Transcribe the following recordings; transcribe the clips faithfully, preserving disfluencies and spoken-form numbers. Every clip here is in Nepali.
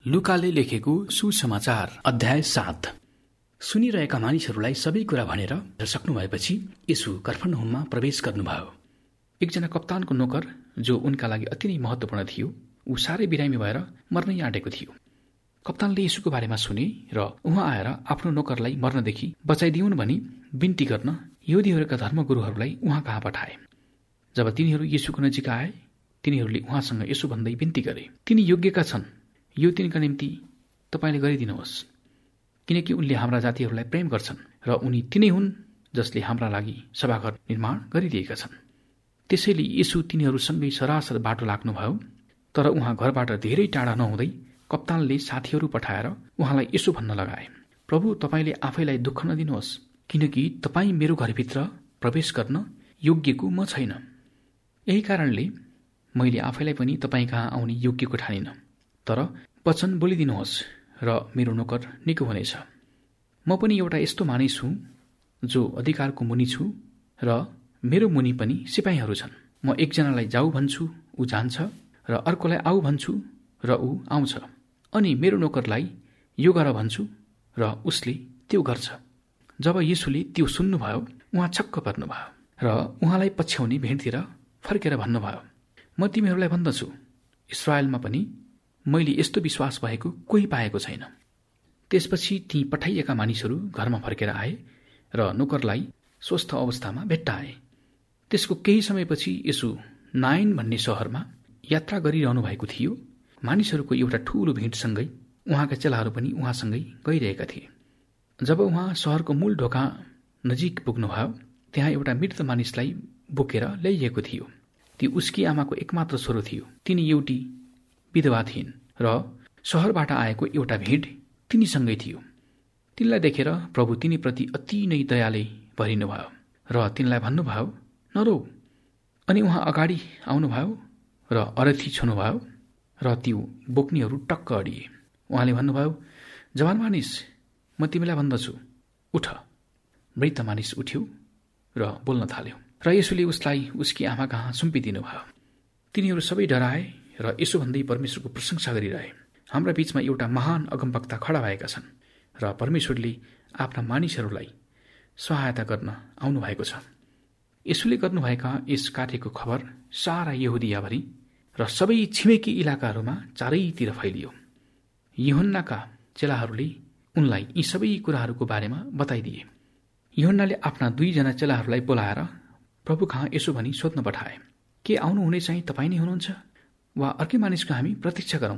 लुकाले लेखेको सुसमाचार अध्याय सात। सुनिरहेका मानिसहरूलाई सबै कुरा भनेर सक्नु भएपछि यीशु कफरनहुममा प्रवेश गर्नुभयो। एकजना कप्तानको नोकर जो उनका लागि अति नै महत्त्वपूर्ण थियो, ऊ साह्रै बिरामी भएर मर्नै आँटेको थियो। कप्तानले यीशुको बारेमा सुने र उहाँ आएर आफ्नो नोकरलाई मर्नदेखि बचाइदिउन् भनी बिन्ती गर्न यहुदीहरूका धर्मगुरुहरूलाई उहाँ कहाँ पठाए। जब तिनीहरू यीशुको नजिक आए, तिनीहरूले उहाँसँग यसो भन्दै बिन्ती गरे, तिनी योग्यका छन्, यो तिनका निम्ति तपाईँले गरिदिनुहोस्, किनकि उनले हाम्रा जातिहरूलाई प्रेम गर्छन् र उनी तिनै हुन् जसले हाम्रा लागि सभाघर निर्माण गरिदिएका छन्। त्यसैले यीशु तिनीहरूसँगै सरासर बाटो लाग्नुभयो, तर उहाँ घरबाट धेरै टाढा नहुँदै कप्तानले साथीहरू पठाएर उहाँलाई यसो भन्न लगाए, प्रभु, तपाईँले आफैलाई दुःख नदिनुहोस्, किनकि तपाईँ मेरो घरभित्र प्रवेश गर्न योग्यको म छैन। यही कारणले मैले आफैलाई पनि तपाईँ कहाँ आउने योग्यको ठानिन, तर वचन बोलिदिनुहोस् र मेरो नोकर निको हुनेछ। म पनि एउटा यस्तो मानिस हुँ जो अधिकारको मुनि छु र मेरो मुनि पनि सिपाहीहरू छन्। म एकजनालाई जाऊ भन्छु, ऊ जान्छ, र अर्कोलाई आऊ भन्छु र ऊ आउँछ, अनि मेरो नोकरलाई यो गर भन्छु र उसले त्यो गर्छ। जब यीशुले त्यो सुन्नुभयो, उहाँ छक्क पर्नुभयो र उहाँलाई पछ्याउने भेटतिर फर्केर भन्नुभयो, म तिमीहरूलाई भन्दछु, इस्रायलमा पनि मैले यस्तो विश्वास भएको कोही पाएको छैन। त्यसपछि ती पठाइएका मानिसहरू घरमा फर्केर आए र नोकरलाई स्वस्थ अवस्थामा भेट्टाए। त्यसको केही समयपछि यसो नाइन भन्ने सहरमा यात्रा गरिरहनु भएको थियो। मानिसहरूको एउटा ठूलो भिडसँगै उहाँका चेलाहरू पनि उहाँसँगै गइरहेका थिए। जब उहाँ सहरको मूल ढोका नजिक पुग्नुभयो, त्यहाँ एउटा मृत मानिसलाई बोकेर ल्याइएको थियो। ती उसकी आमाको एकमात्र छोरो थियो। तिनी एउटी विधवा थिइन् र सहरबाट आएको एउटा भिड तिनीसँगै थियो। तिनलाई देखेर प्रभु तिनीप्रति अति नै दयाले भरिनुभयो र तिनलाई भन्नुभयो, नरो। अनि उहाँ अगाडि आउनुभयो र अरथी छुनुभयो र त्यो बोक्नेहरू टक्क अडिए। उहाँले भन्नुभयो, जवान मानिस, म तिमीलाई भन्दछु, उठ। मृत मानिस उठ्यो र बोल्न थाल्यो र यसोले उसलाई उसकी आमा कहाँ सुम्पिदिनु भयो। तिनीहरू सबै डराए र यसो भन्दै परमेश्वरको प्रशंसा गरिरहे, हाम्रा बीचमा एउटा महान अगमवक्ता खडा भएका छन् र परमेश्वरले आफ्ना मानिसहरूलाई सहायता गर्न आउनुभएको छ। यसोले गर्नुभएका यस कार्यको खबर सारा यहुदियाभरि र सबै छिमेकी इलाकाहरूमा चारैतिर फैलियो। यूहन्नाका चेलाहरूले उनलाई यी सबै कुराहरूको बारेमा बताइदिए। यूहन्नाले आफ्ना दुईजना चेलाहरूलाई बोलाएर प्रभु कहाँ यसो भनी सोध्न पठाए, के आउनुहुने चाहिँ तपाईँ नै हुनुहुन्छ वा अर्कै मानिसको हामी प्रतीक्षा गरौँ?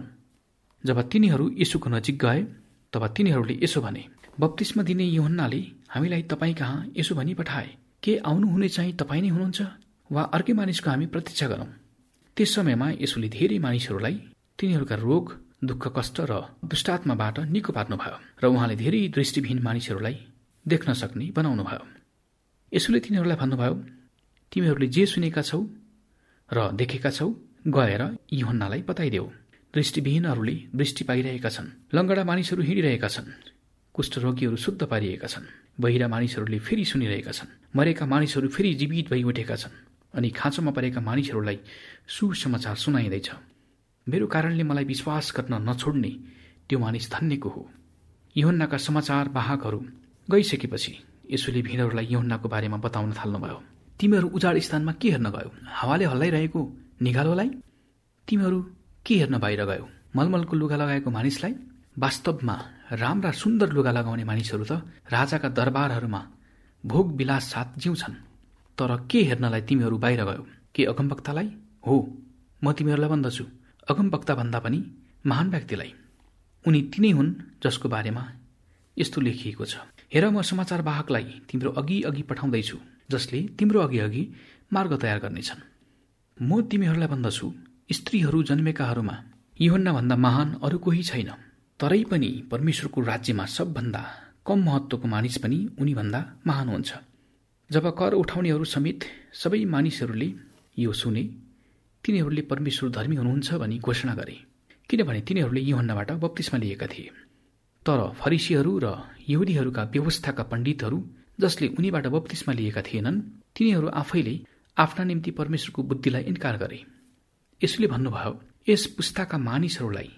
जब तिनीहरू यीशुको नजिक गए, तब तिनीहरूले यसो भने, बप्तिस्मा दिने यूहन्नाले हामीलाई तपाईँ कहाँ यसो भनी पठाए, के आउनुहुने चाहिँ तपाईँ नै हुनुहुन्छ वा अर्कै मानिसको हामी प्रतीक्षा गरौँ? त्यस समयमा यसोले धेरै मानिसहरूलाई तिनीहरूका रोग, दुःख, कष्ट र दुष्टात्माबाट निको पार्नुभयो र उहाँले धेरै दृष्टिविहीन मानिसहरूलाई देख्न सक्ने बनाउनुभयो। यसोले तिनीहरूलाई भन्नुभयो, तिमीहरूले जे सुनेका छौ र देखेका छौ गएर यूहन्नालाई बताइदेऊ। दृष्टिविहीनहरूले दृष्टि पाइरहेका छन्, लङ्गडा मानिसहरू हिँडिरहेका छन्, कुष्ठरोगीहरू शुद्ध पारिएका छन्, बहिरा मानिसहरूले फेरि सुनिरहेका छन्, मरेका मानिसहरू फेरि जीवित भई उठेका छन्, अनि खाँचोमा परेका मानिसहरूलाई सुसमाचार सुनाइँदैछ। मेरो कारणले मलाई विश्वास गर्न नछोड्ने त्यो मानिस धन्यको हो। यूहन्नाका समाचार वाहकहरू गइसकेपछि यसोले भिडहरूलाई यूहन्नाको बारेमा बताउन थाल्नुभयो, तिमीहरू उजाड स्थानमा के हेर्न गयो? हावाले हल्लाइरहेको निगालोलाई? तिमीहरू के हेर्न बाहिर गयो? मलमलको लुगा लगाएको मानिसलाई? वास्तवमा राम्रा सुन्दर लुगा लगाउने मानिसहरू त राजाका दरबारहरूमा भोग विलास साथ जिउँछन्। तर के हेर्नलाई तिमीहरू बाहिर गयो? के अगमवक्तालाई? हो, म तिमीहरूलाई भन्दछु, अगमवक्ता भन्दा पनि महान व्यक्तिलाई। उनी तिनै हुन् जसको बारेमा यस्तो लेखिएको छ, हेर, म समाचार वाहकलाई तिम्रो अघि अघि पठाउँदैछु, जसले तिम्रो अघि अघि मार्ग तयार गर्नेछन्। म तिमीहरूलाई भन्दछु, स्त्रीहरू जन्मेकाहरूमा यूहन्ना भन्दा महान अरू कोही छैन। तरै पनि परमेश्वरको राज्यमा सबभन्दा कम महत्त्वको मानिस पनि उनीभन्दा महान हुन्छ। जब कर उठाउनेहरू समेत सबै मानिसहरूले यो सुने, तिनीहरूले परमेश्वर धर्मी हुनुहुन्छ भनी घोषणा गरे, किनभने तिनीहरूले यूहन्नाबाट बप्तिस्मा लिएका थिए। तर फरिसीहरू र यहुदीहरूका व्यवस्थाका पण्डितहरू जसले उनीबाट बप्तिस्मा लिएका थिएनन्, तिनीहरू आफैले आफ्ना निम्ति परमेश्वरको बुद्धिलाई इन्कार गरे। यसले भन्नुभयो, यस पुस्ताका मानिसहरूलाई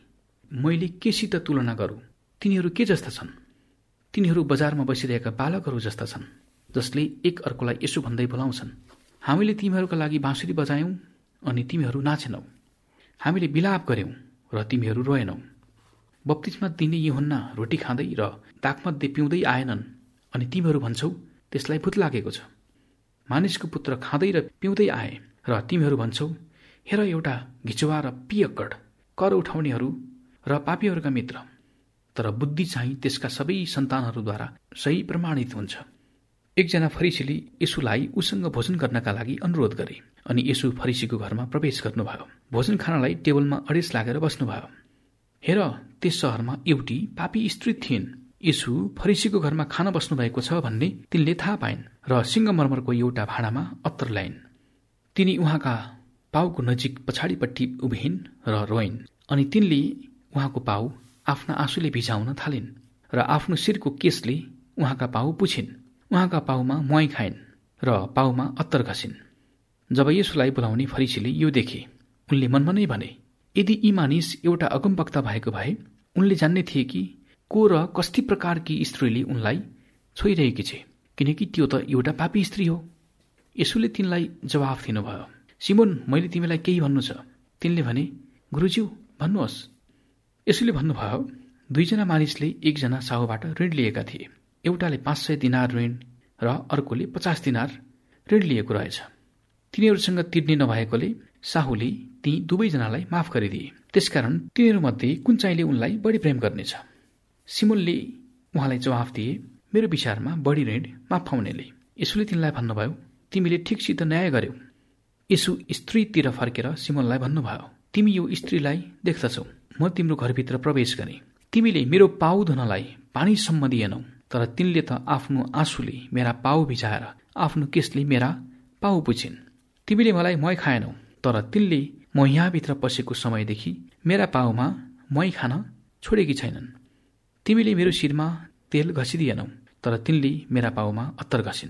मैले केसित तुलना गरौँ? तिनीहरू के जस्ता छन्? तिनीहरू बजारमा बसिरहेका बालकहरू जस्ता छन्, जसले एक अर्कोलाई यसो भन्दै बोलाउँछन्, हामीले तिमीहरूका लागि बाँसुरी बजायौँ अनि तिमीहरू नाचेनौ। हामीले विलाप गर्यौँ र तिमीहरू रोएनौ। बप्तिस्मा दिने यूहन्ना रोटी खाँदै र दागमध्ये पिउँदै आएनन् अनि तिमीहरू भन्छौ त्यसलाई भूत लागेको छ। मानिसको पुत्र खाँदै र पिउँदै आए र तिमीहरू भन्छौ हेर एउटा घिचुवा र पियक्कड, कर उठाउनेहरू र पापीहरूका मित्र। तर बुद्धि चाहिँ त्यसका सबै सन्तानहरूद्वारा सही प्रमाणित हुन्छ। एकजना फरिसीले यसुलाई उसँग भोजन गर्नका लागि अनुरोध गरे अनि यसु फरिसीको घरमा प्रवेश गर्नुभयो। भोजन खानलाई टेबलमा अडेस लागेर बस्नुभयो। हेर, त्यस शहरमा एउटी पापी स्त्री थिइन्। यसु फरिसीको घरमा खान बस्नुभएको छ भन्ने तिनले थाहा पाइन् र सिंहमर्मरको एउटा भाँडामा अत्तर ल्याइन्। तिनी उहाँका पाउको नजिक पछाडिपट्टि उभिन् र रोइन् अनि तिनले उहाँको पाउ आफ्ना आँसुले भिजाउन थालिन् र आफ्नो शिरको केशले उहाँका पाउ पुछिन्। उहाँका पाउमा म्वाई खाइन् र पाउमा अत्तर घसिन्। जब यसुलाई बोलाउने फरिसीले यो देखे, उनले मनमा नै भने, यदि यी मानिस एउटा अगमवक्ता भएको भए उनले जान्ने थिए कि को र कस्ती प्रकारकी स्त्रीले उनलाई छोइरहेकी छे, किनकि त्यो त एउटा पापी स्त्री हो। यसुले तिनलाई जवाफ दिनुभयो, सिमोन, मैले तिमीलाई केही भन्नु छ? तिनले भने, गुरुज्यू, भन्नुहोस्। यसुले भन्नुभयो, दुईजना मानिसले एकजना साहुबाट ऋण लिएका थिए। एउटाले पाँच सय दिनार ऋण र अर्कोले पचास दिनार ऋण लिएको रहेछ। तिनीहरूसँग तिर्ने नभएकोले साहुले ती दुवैजनालाई माफ गरिदिए। त्यसकारण तिनीहरूमध्ये कुन चाहिँले उनलाई बढी प्रेम गर्नेछ? सिमोनले उहाँलाई जवाफ दिए, मेरो विचारमा बढी ऋण माफ पाउनेले। यसुले तिनलाई भन्नुभयो, तिमीले ठिकसित न्याय गर्यौ। यसु स्त्रीतिर फर्केर सिमोनलाई भन्नुभयो, तिमी यो स्त्रीलाई देख्दछौ। म तिम्रो घरभित्र प्रवेश गरेँ। तिमीले मेरो पाउ धुनलाई पानीसम्म दिएनौ, तर तिनले त आफ्नो आँसुले मेरा पाउ भिजाएर आफ्नो केशले मेरा पाउ पुछिन्। तिमीले मलाई म्वाई खाएनौ, तर तिनले म यहाँभित्र पसेको समयदेखि मेरा पाउमा म्वाई खान छोडेकी छैनन्। तिमीले मेरो शिरमा तेल घसिदिएनौ, तर तिनले मेरा पाउमा अत्तर घसिन्।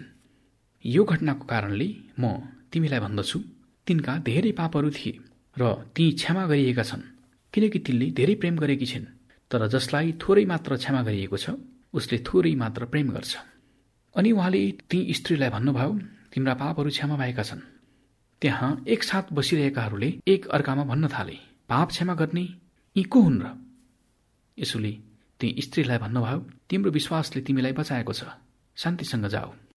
यो घटनाको कारणले म तिमीलाई भन्दछु, तिनका धेरै पापहरू थिए र ती क्षमा गरिएका छन्, किनकि तिनले धेरै प्रेम गरेकी छिन्। तर जसलाई थोरै मात्र क्षमा गरिएको छ उसले थोरै मात्र प्रेम गर्छ। अनि उहाँले ती स्त्रीलाई भन्नुभयो, तिम्रा पापहरू क्षमा भएका छन्। त्यहाँ एकसाथ बसिरहेकाहरूले एक अर्कामा भन्न थाले, पाप क्षमा गर्ने यी को हुन् र? यसुले ती स्त्रीलाई भन्नुभयो, तिम्रो विश्वासले तिमीलाई बचाएको छ, शान्तिसँग जाऊ।